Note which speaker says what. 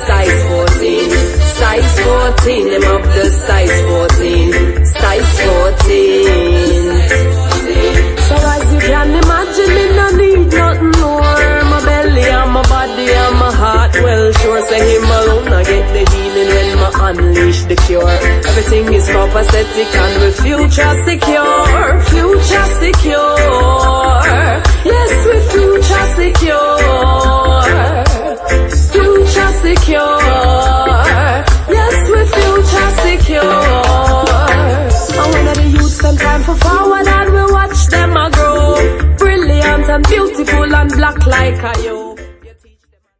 Speaker 1: size 14. Size 14, them up the size 14. Size 14. So as you can imagine, me no need nothing more. My belly and my body and my heart, well sure, say him alone I get the healing when I unleash the cure. Everything is copacetic and with future secure. Future secure.